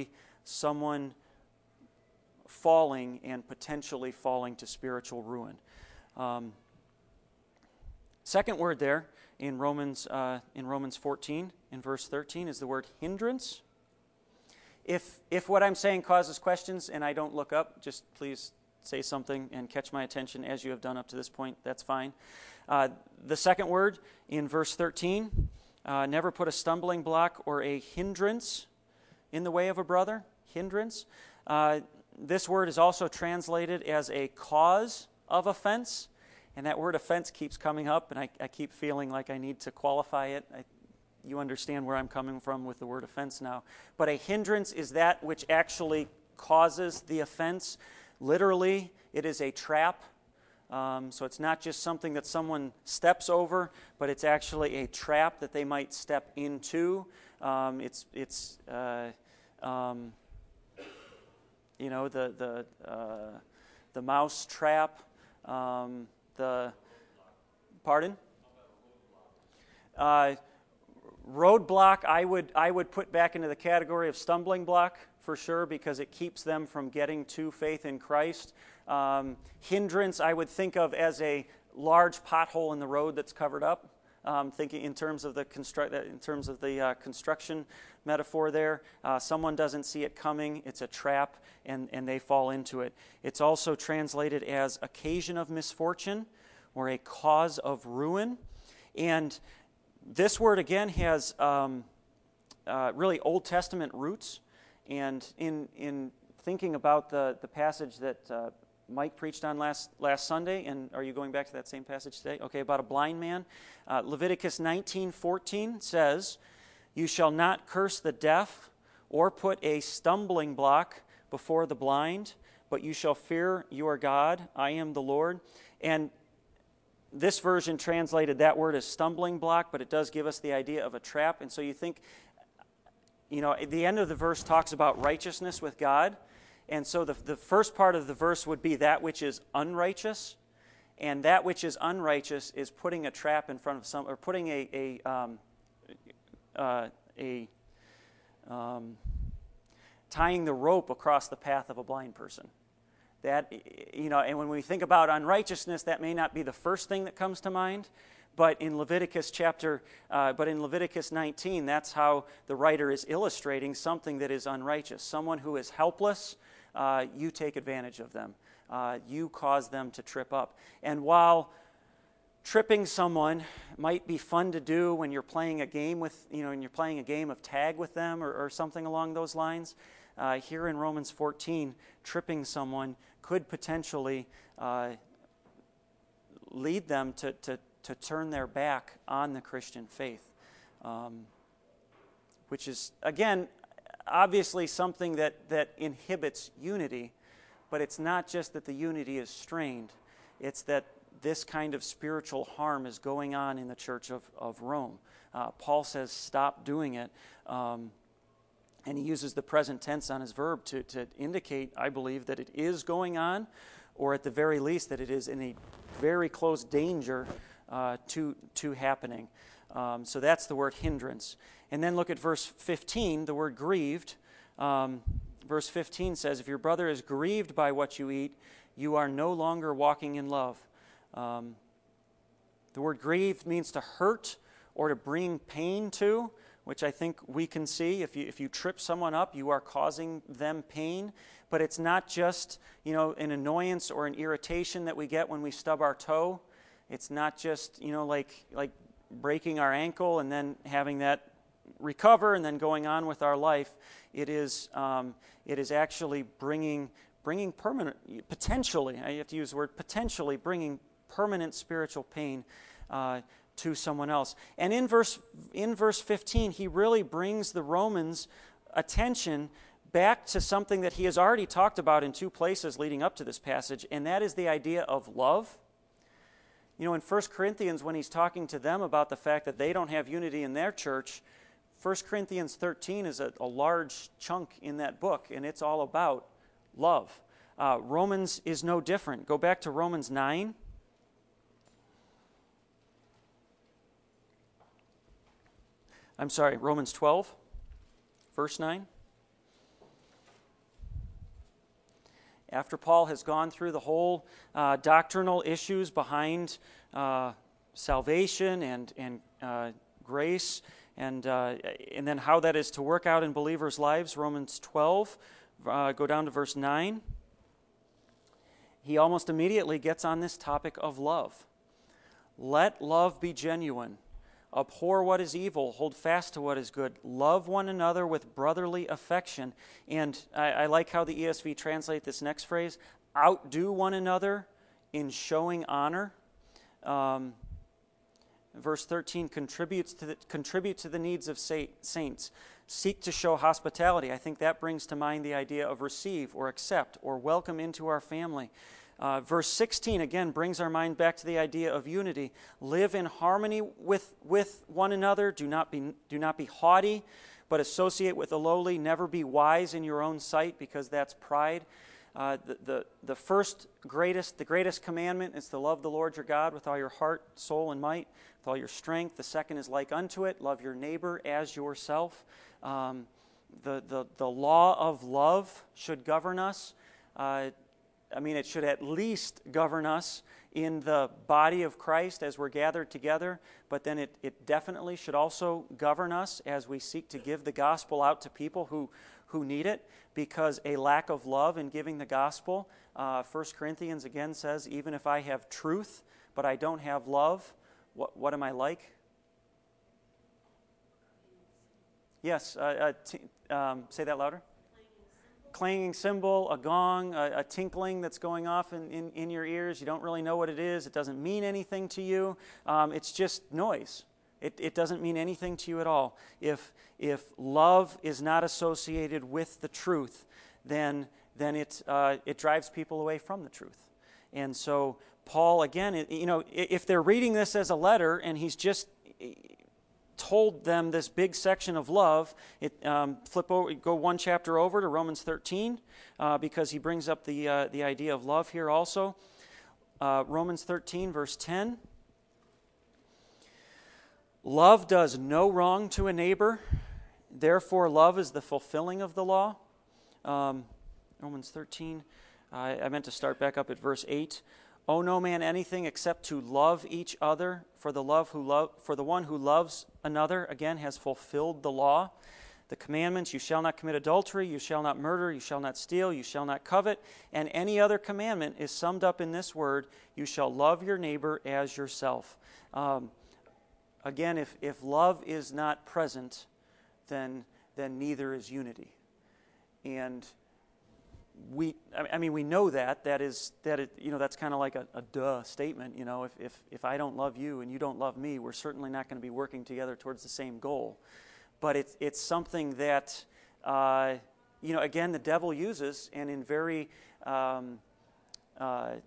A: someone falling and potentially falling to spiritual ruin. Um, second word there in Romans uh, in Romans fourteen, in verse thirteen, is the word hindrance. If if what I'm saying causes questions and I don't look up, just please say something and catch my attention as you have done up to this point. That's fine. Uh, the second word in verse thirteen, uh, never put a stumbling block or a hindrance in the way of a brother. Hindrance. Uh, this word is also translated as a cause of offense. And that word offense keeps coming up, and I, I keep feeling like I need to qualify it. I, you understand where I'm coming from with the word offense now. But a hindrance is that which actually causes the offense. Literally, it is a trap. Um, so it's not just something that someone steps over, but it's actually a trap that they might step into. Um, it's, it's uh, um, you know, the the uh, the mouse trap. Um, The, pardon? Uh, roadblock, I would I would put back into the category of stumbling block for sure, because it keeps them from getting to faith in Christ. Um, hindrance, I would think of as a large pothole in the road that's covered up. Um, thinking in terms of the construct, in terms of the uh, construction metaphor there, uh, someone doesn't see it coming. It's a trap, and and they fall into it. It's also translated as occasion of misfortune, or a cause of ruin. And this word again has um, uh, really Old Testament roots. And in in thinking about the the passage that Uh, Mike preached on last last Sunday, and are you going back to that same passage today? Okay, about a blind man. Uh, Leviticus nineteen fourteen says, "You shall not curse the deaf or put a stumbling block before the blind, but you shall fear your God. I am the Lord." And this version translated that word as stumbling block, but it does give us the idea of a trap. And so you think, you know, at the end of the verse talks about righteousness with God. And so the, the first part of the verse would be that which is unrighteous, and that which is unrighteous is putting a trap in front of some, or putting a a um, uh, a um, tying the rope across the path of a blind person. That, you know, and when we think about unrighteousness, that may not be the first thing that comes to mind. But in Leviticus chapter, uh, but in Leviticus nineteen, that's how the writer is illustrating something that is unrighteous. Someone who is helpless, uh, you take advantage of them. Uh, you cause them to trip up. And while tripping someone might be fun to do when you're playing a game with, you know, when you're playing a game of tag with them or, or something along those lines, uh, here in Romans fourteen, tripping someone could potentially uh, lead them to to to turn their back on the Christian faith, um, which is, again, obviously something that, that inhibits unity, but it's not just that the unity is strained, it's that this kind of spiritual harm is going on in the church of, of Rome. Uh, Paul says, stop doing it, um, and he uses the present tense on his verb to, to indicate, I believe, that it is going on, or at the very least that it is in a very close danger Uh, to to happening. Um, so that's the word hindrance. And then look at verse fifteen, the word grieved. Um, verse fifteen says, if your brother is grieved by what you eat, you are no longer walking in love. Um, the word grieved means to hurt or to bring pain to, which I think we can see. If you if you trip someone up, you are causing them pain. But it's not just, you know, an annoyance or an irritation that we get when we stub our toe. It's not just, you know, like like breaking our ankle and then having that recover and then going on with our life. It is um, it is actually bringing bringing permanent, potentially, I have to use the word potentially, bringing permanent spiritual pain uh, to someone else. And in verse in verse fifteen, he really brings the Romans' attention back to something that he has already talked about in two places leading up to this passage, and that is the idea of love. You know, in First Corinthians, when he's talking to them about the fact that they don't have unity in their church, First Corinthians thirteen is a, a large chunk in that book, and it's all about love. Uh, Romans is no different. Go back to Romans nine. I'm sorry, Romans twelve, verse nine. after Paul has gone through the whole uh, doctrinal issues behind uh, salvation and, and uh, grace, and, uh, and then how that is to work out in believers' lives, Romans twelve, uh, go down to verse nine, he almost immediately gets on this topic of love. Let love be genuine. Abhor what is evil, hold fast to what is good. Love one another with brotherly affection. And I, I like how the E S V translate this next phrase, outdo one another in showing honor. Um, verse thirteen, contributes to the, contribute to the needs of saints. Seek to show hospitality. I think that brings to mind the idea of receive or accept or welcome into our family. Uh, verse sixteen, again, brings our mind back to the idea of unity. Live in harmony with, with one another. Do not be, do not be haughty, but associate with the lowly. Never be wise in your own sight, because that's pride. Uh, the, the, the first greatest, the greatest commandment is to love the Lord your God with all your heart, soul, and might, with all your strength. The second is like unto it. Love your neighbor as yourself. Um, the, the, the law of love should govern us. Uh, I mean, it should at least govern us in the body of Christ as we're gathered together, but then it, it definitely should also govern us as we seek to give the gospel out to people who, who need it, because a lack of love in giving the gospel, uh, First Corinthians again says, even if I have truth, but I don't have love, what, what am I like? Yes, uh, uh, t- um, say that louder. Clanging cymbal, a gong, a, a tinkling that's going off in, in, in your ears. You don't really know what it is. It doesn't mean anything to you. Um, it's just noise. It, it doesn't mean anything to you at all. If, if love is not associated with the truth, then, then it, uh, it drives people away from the truth. And so Paul, again, it, you know, if they're reading this as a letter and he's just told them this big section of love, it, um, flip over, go one chapter over to Romans thirteen, uh, because he brings up the uh, the idea of love here also. Uh, Romans thirteen, verse ten. Love does no wrong to a neighbor, therefore love is the fulfilling of the law. Um, Romans thirteen, uh, I meant to start back up at verse eight. Owe no man anything except to love each other, for the love who love for the one who loves another, again, has fulfilled the law. The commandments, you shall not commit adultery, you shall not murder, you shall not steal, you shall not covet, and any other commandment is summed up in this word, you shall love your neighbor as yourself. Um, again, if, if love is not present, then, then neither is unity. And We, I mean, we know that. That is, that it, you know, that's kind of like a, a duh statement. You know, if, if if I don't love you and you don't love me, we're certainly not going to be working together towards the same goal. But it's it's something that, uh, you know, again, the devil uses, and in very, um, uh, uh,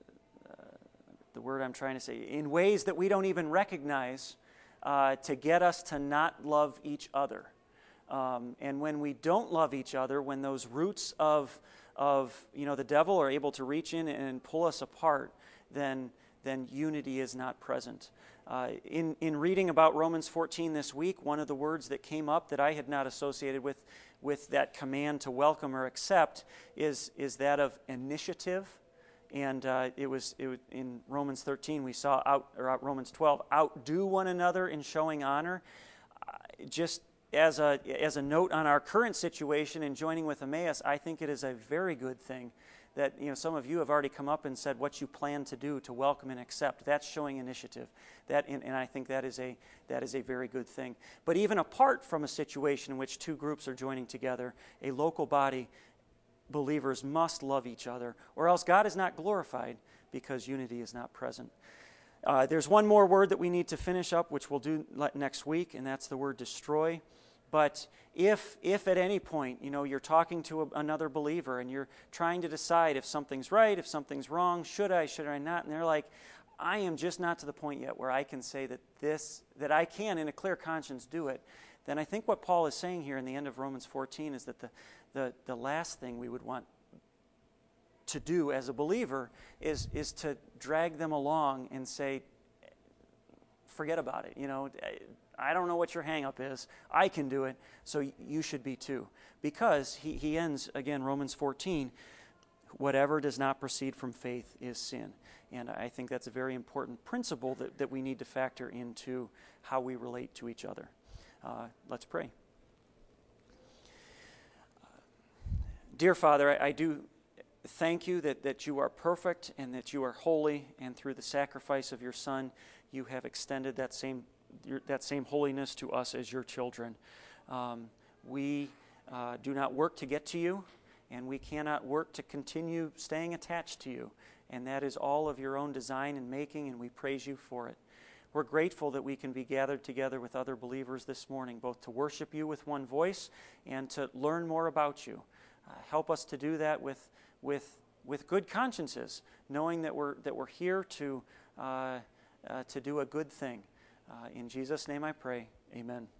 A: the word I'm trying to say, in ways that we don't even recognize, uh, to get us to not love each other. Um, and when we don't love each other, when those roots of of you know the devil are able to reach in and pull us apart, then then unity is not present. Uh, in in reading about Romans fourteen this week, one of the words that came up that I had not associated with with that command to welcome or accept is is that of initiative. And uh, it was it was in Romans thirteen we saw out or out Romans twelve, outdo one another in showing honor. Uh, just As a, as a note on our current situation in joining with Emmaus, I think it is a very good thing that, you know, some of you have already come up and said what you plan to do to welcome and accept. That's showing initiative. That, and, and I think that is a that is a very good thing. But even apart from a situation in which two groups are joining together, a local body, believers must love each other, or else God is not glorified because unity is not present. Uh, there's one more word that we need to finish up, which we'll do next week, and that's the word destroy. But if if at any point, you know, you're talking to a, another believer and you're trying to decide if something's right, if something's wrong, should I, should I not, and they're like, I am just not to the point yet where I can say that this, that I can in a clear conscience do it, then I think what Paul is saying here in the end of Romans fourteen is that the the, the last thing we would want to do as a believer is is to drag them along and say, forget about it, you know, I don't know what your hang-up is. I can do it, so you should be too. Because he, he ends, again, Romans fourteen, whatever does not proceed from faith is sin. And I think that's a very important principle that, that we need to factor into how we relate to each other. Uh, let's pray. Dear Father, I, I do thank you that, that you are perfect and that you are holy, and through the sacrifice of your Son, you have extended that same your, that same holiness to us as your children. Um, we uh, do not work to get to you, and we cannot work to continue staying attached to you. And that is all of your own design and making, and we praise you for it. We're grateful that we can be gathered together with other believers this morning, both to worship you with one voice and to learn more about you. Uh, help us to do that with with with good consciences, knowing that we're that we're here to uh, uh, to do a good thing. Uh, in Jesus' name I pray. Amen.